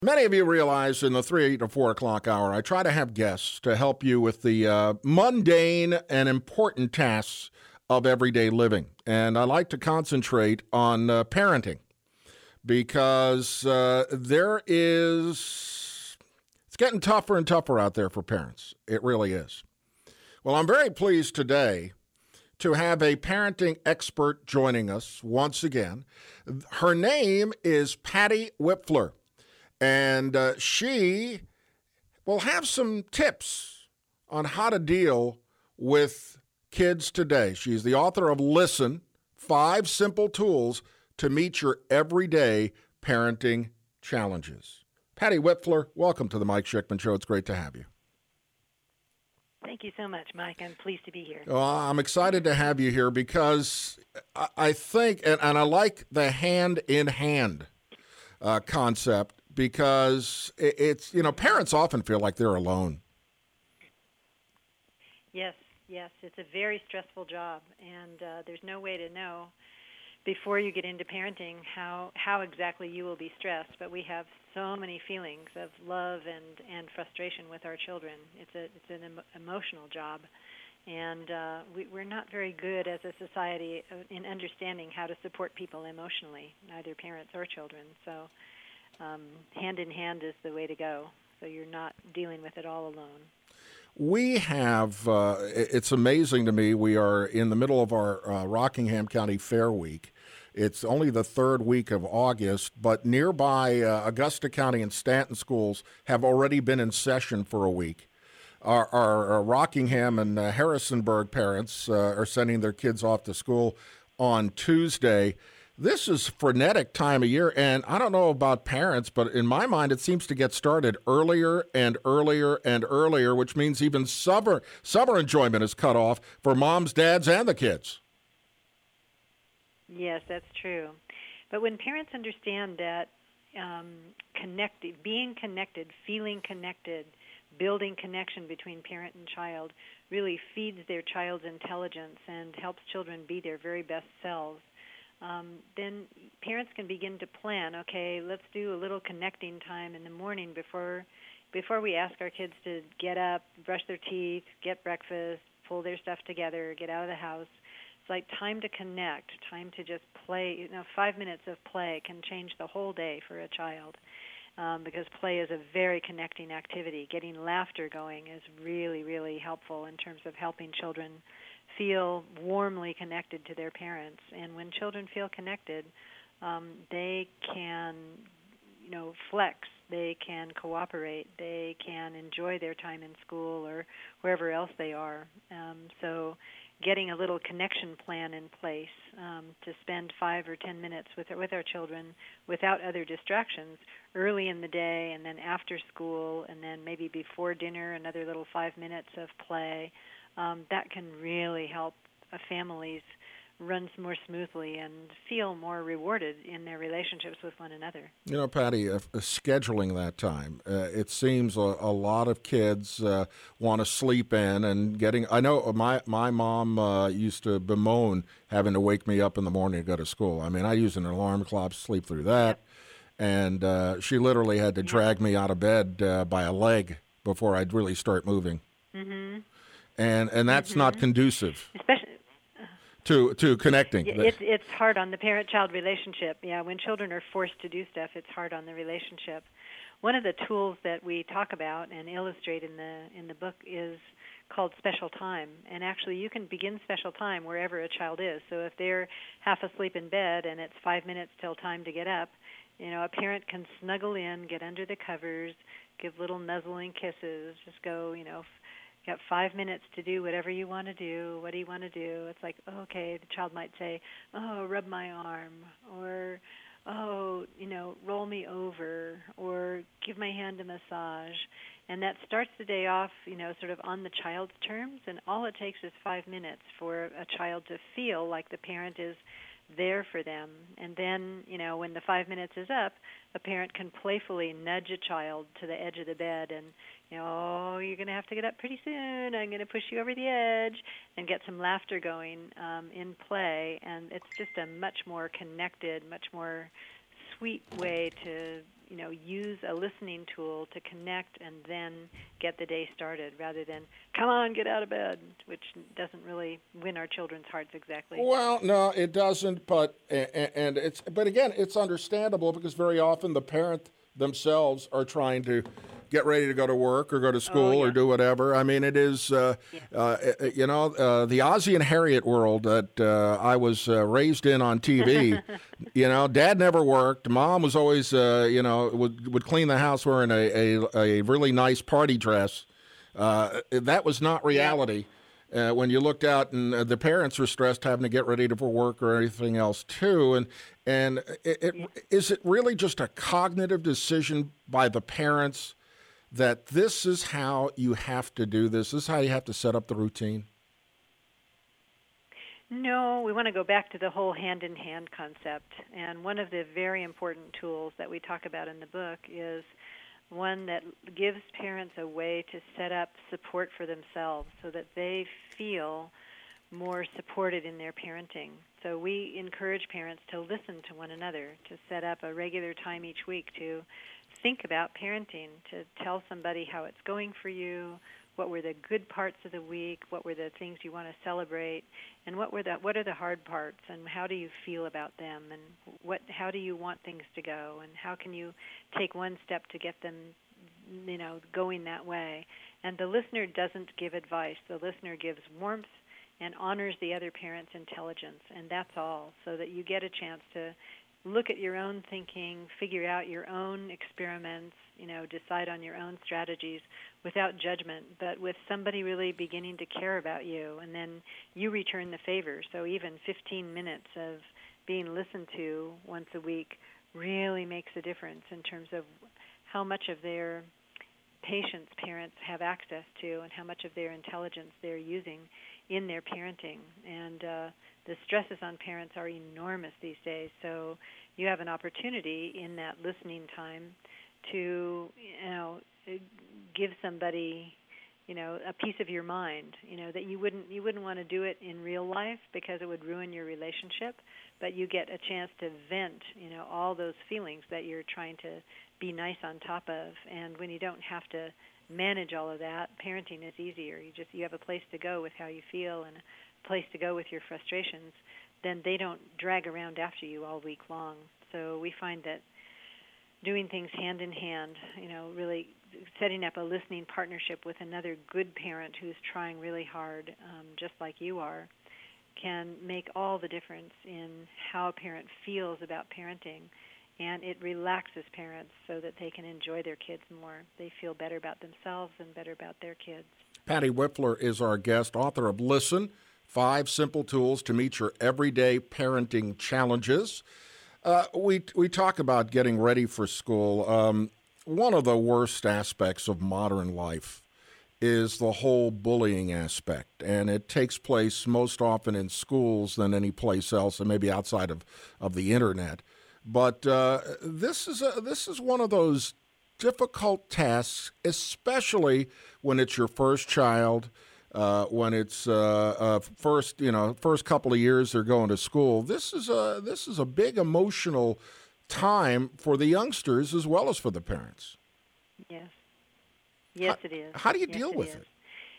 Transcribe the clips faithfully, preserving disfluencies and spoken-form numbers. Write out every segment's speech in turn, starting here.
Many of you realize in the three to four o'clock hour, I try to have guests to help you with the uh, mundane and important tasks of everyday living. And I like to concentrate on uh, parenting because uh, there is, it's getting tougher and tougher out there for parents. It really is. Well, I'm very pleased today to have a parenting expert joining us once again. Her name is Patty Wipfler. And uh, she will have some tips on how to deal with kids today. She's the author of Listen, Five Simple Tools to Meet Your Everyday Parenting Challenges. Patty Wipfler, welcome to the Mike Schickman Show. It's great to have you. Thank you so much, Mike. I'm pleased to be here. Well, I'm excited to have you here because I think, and, and I like the hand-in-hand uh, concept, because it's, you know, parents often feel like they're alone. Yes, yes. It's a very stressful job, and uh, there's no way to know before you get into parenting how how exactly you will be stressed. But we have so many feelings of love and, and frustration with our children. It's a it's an em- emotional job, and uh, we, we're not very good as a society in understanding how to support people emotionally, neither parents or children. So Um, hand in hand is the way to go, so you're not dealing with it all alone. We have, uh, it's amazing to me, we are in the middle of our uh, Rockingham County Fair Week. It's only the third week of August, but nearby uh, Augusta County and Stanton schools have already been in session for a week. Our, our, our Rockingham and uh, Harrisonburg parents uh, are sending their kids off to school on Tuesday. This is frenetic time of year, and I don't know about parents, but in my mind, it seems to get started earlier and earlier and earlier, which means even summer summer enjoyment is cut off for moms, dads, and the kids. Yes, that's true. But when parents understand that um, connected, being connected, feeling connected, building connection between parent and child really feeds their child's intelligence and helps children be their very best selves, Um, then parents can begin to plan, okay, let's do a little connecting time in the morning before before we ask our kids to get up, brush their teeth, get breakfast, pull their stuff together, get out of the house. It's like time to connect, time to just play. You know, five minutes of play can change the whole day for a child um, because play is a very connecting activity. Getting laughter going is really, really helpful in terms of helping children feel warmly connected to their parents. And when children feel connected, um, they can, you know, flex. They can cooperate. They can enjoy their time in school or wherever else they are. Um, so getting a little connection plan in place um, to spend five or ten minutes with with our children without other distractions early in the day and then after school and then maybe before dinner, another little five minutes of play. Um, that can really help a families run more smoothly and feel more rewarded in their relationships with one another. You know, Patty, uh, uh, scheduling that time, uh, it seems a, a lot of kids uh, want to sleep in and getting, I know my, my mom uh, used to bemoan having to wake me up in the morning to go to school. I mean, I use an alarm clock to sleep through that, yep. and uh, she literally had to yep. drag me out of bed uh, by a leg before I'd really start moving. Mm-hmm. And and that's mm-hmm. not conducive, especially to to connecting. It's it's hard on the parent-child relationship. Yeah, when children are forced to do stuff, it's hard on the relationship. One of the tools that we talk about and illustrate in the in the book is called special time. And actually, you can begin special time wherever a child is. So if they're half asleep in bed and it's five minutes till time to get up, you know, a parent can snuggle in, get under the covers, give little nuzzling kisses, just go, you know. You got five minutes to do whatever you want to do. What do you want to do? It's like, okay, the child might say, oh, rub my arm, or, oh, you know, roll me over, or give my hand a massage. And that starts the day off, you know, sort of on the child's terms, and all it takes is five minutes for a child to feel like the parent is there for them. And then, you know, when the five minutes is up, a parent can playfully nudge a child to the edge of the bed and, you know, oh, you're going to have to get up pretty soon. I'm going to push you over the edge, and get some laughter going um, in play. And it's just a much more connected, much more sweet way to, you know, use a listening tool to connect and then get the day started rather than, come on, get out of bed, which doesn't really win our children's hearts exactly. Well, no, it doesn't, but and it's but again, it's understandable because very often the parent themselves are trying to get ready to go to work or go to school oh, yeah. or do whatever. I mean, it is, uh, yeah. uh, you know, uh, the Ozzie and Harriet world that uh, I was uh, raised in on T V. You know, Dad never worked. Mom was always, uh, you know, would would clean the house wearing a, a, a really nice party dress. Uh, that was not reality. Yeah. Uh, when you looked out and uh, the parents were stressed having to get ready for work or anything else too. And and it, it, yeah. is it really just a cognitive decision by the parents that this is how you have to do this? This is how you have to set up the routine? No, we want to go back to the whole hand-in-hand concept. And one of the very important tools that we talk about in the book is one that gives parents a way to set up support for themselves so that they feel more supported in their parenting. So we encourage parents to listen to one another, to set up a regular time each week to think about parenting, to tell somebody how it's going for you, what were the good parts of the week, what were the things you want to celebrate, and what were the what are the hard parts, and how do you feel about them, and what how do you want things to go, and how can you take one step to get them, you know, going that way. And the listener doesn't give advice. The listener gives warmth and honors the other parent's intelligence, and that's all, so that you get a chance to look at your own thinking, figure out your own experiments, you know, decide on your own strategies without judgment, but with somebody really beginning to care about you, and then you return the favor. So even fifteen minutes of being listened to once a week really makes a difference in terms of how much of their patience parents have access to and how much of their intelligence they're using in their parenting. And uh, the stresses on parents are enormous these days, so you have an opportunity in that listening time to, you know, give somebody, you know, a piece of your mind, you know, that you wouldn't you wouldn't want to do it in real life because it would ruin your relationship, but you get a chance to vent, you know, all those feelings that you're trying to be nice on top of. And when you don't have to manage all of that, parenting is easier. You just you have a place to go with how you feel and a place to go with your frustrations. Then they don't drag around after you all week long. So we find that doing things hand in hand, you know, really setting up a listening partnership with another good parent who's trying really hard, um, just like you are, can make all the difference in how a parent feels about parenting. And it relaxes parents so that they can enjoy their kids more. They feel better about themselves and better about their kids. Patty Wipfler is our guest, author of Listen, Five Simple Tools to Meet Your Everyday Parenting Challenges. Uh, we we talk about getting ready for school. Um, one of the worst aspects of modern life is the whole bullying aspect, and it takes place most often in schools than any place else, and maybe outside of, of the internet. But uh, this is a, this is one of those difficult tasks, especially when it's your first child. Uh, when it's uh, uh, first, you know, first couple of years they're going to school. This is a this is a big emotional time for the youngsters as well as for the parents. Yes, yes, how, it is. How do you yes, deal it with is. it?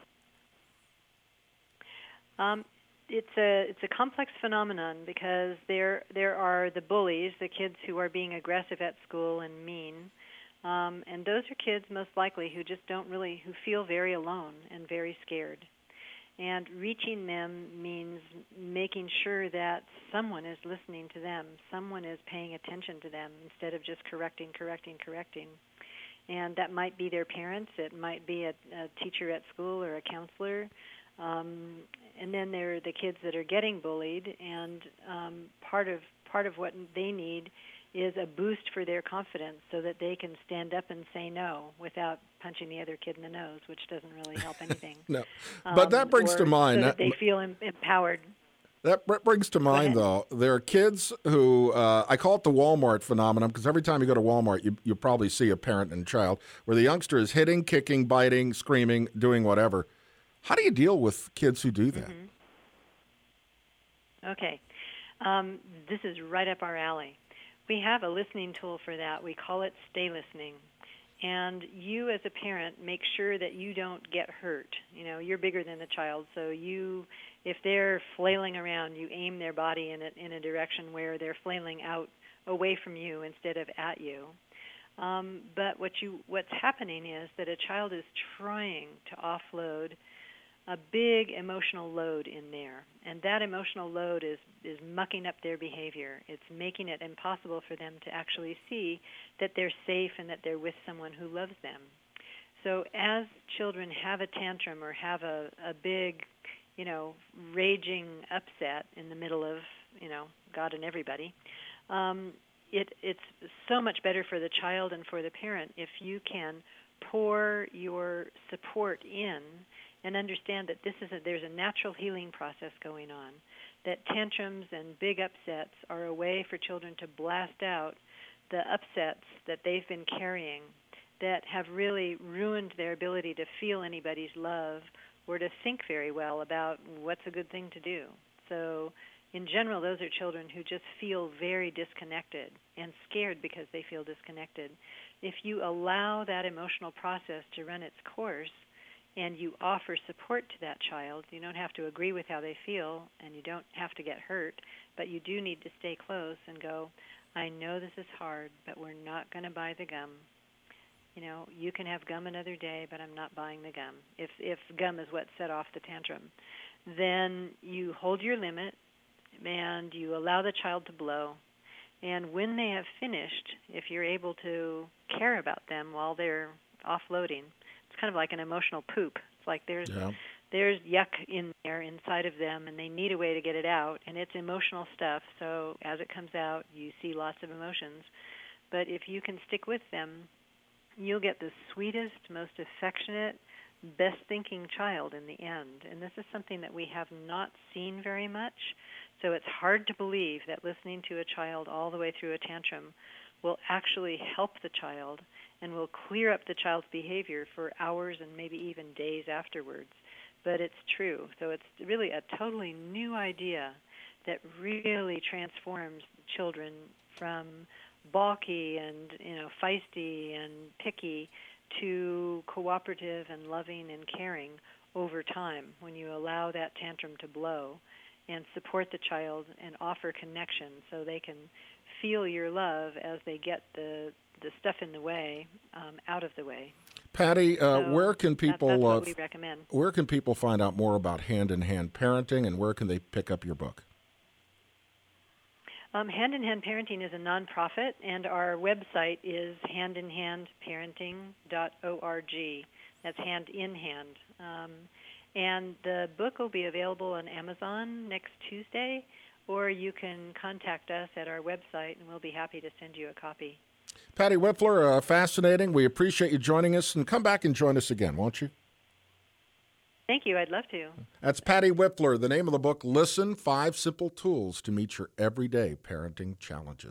Um, it's a it's a complex phenomenon because there there are the bullies, the kids who are being aggressive at school and mean. Um, and those are kids most likely who just don't really, who feel very alone and very scared. And reaching them means making sure that someone is listening to them, someone is paying attention to them instead of just correcting, correcting, correcting. And that might be their parents, it might be a, a teacher at school or a counselor. Um, and then there are the kids that are getting bullied, and um, part of part of what they need is a boost for their confidence so that they can stand up and say no without punching the other kid in the nose, which doesn't really help anything. No, but um, that brings to mind so that they feel em- empowered. That brings to mind, though, there are kids who, uh, I call it the Walmart phenomenon, because every time you go to Walmart, you you probably see a parent and child, where the youngster is hitting, kicking, biting, screaming, doing whatever. How do you deal with kids who do that? Mm-hmm. Okay. Um, this is right up our alley. We have a listening tool for that. We call it Stay Listening. And you as a parent make sure that you don't get hurt. You know, you're bigger than the child, so you, if they're flailing around, you aim their body in a, in a direction where they're flailing out away from you instead of at you. Um, but what you what's happening is that a child is trying to offload a big emotional load in there, and that emotional load is, is mucking up their behavior. It's making it impossible for them to actually see that they're safe and that they're with someone who loves them. So as children have a tantrum or have a, a big, you know, raging upset in the middle of, you know, God and everybody, um, it, it's so much better for the child and for the parent if you can pour your support in and understand that this is a, there's a natural healing process going on, that tantrums and big upsets are a way for children to blast out the upsets that they've been carrying that have really ruined their ability to feel anybody's love or to think very well about what's a good thing to do. So in general, those are children who just feel very disconnected and scared because they feel disconnected. If you allow that emotional process to run its course, and you offer support to that child, you don't have to agree with how they feel, and you don't have to get hurt, but you do need to stay close and go, I know this is hard, but we're not going to buy the gum. You know, you can have gum another day, but I'm not buying the gum. If if gum is what set off the tantrum, then you hold your limit, and you allow the child to blow. And when they have finished, if you're able to care about them while they're offloading, it's kind of like an emotional poop. It's like there's yeah. there's yuck in there inside of them, and they need a way to get it out, and it's emotional stuff. So as it comes out, you see lots of emotions. But if you can stick with them, you'll get the sweetest, most affectionate, best-thinking child in the end. And this is something that we have not seen very much. So it's hard to believe that listening to a child all the way through a tantrum will actually help the child and will clear up the child's behavior for hours and maybe even days afterwards. But it's true. So it's really a totally new idea that really transforms children from balky and, you know, feisty and picky to cooperative and loving and caring over time when you allow that tantrum to blow and support the child and offer connection so they can feel your love as they get the the stuff in the way um, out of the way. Patty, uh, so where can people that's, that's what uh, we recommend. Where can people find out more about hand-in-hand parenting, and where can they pick up your book? Um, Hand in Hand Parenting is a nonprofit, and our website is hand in hand parenting dot org. That's hand in hand. Um, and the book will be available on Amazon next Tuesday, or you can contact us at our website, and we'll be happy to send you a copy. Patty Wipfler, uh, fascinating. We appreciate you joining us, and come back and join us again, won't you? Thank you. I'd love to. That's Patty Wipfler. The name of the book, Listen, Five Simple Tools to Meet Your Everyday Parenting Challenges.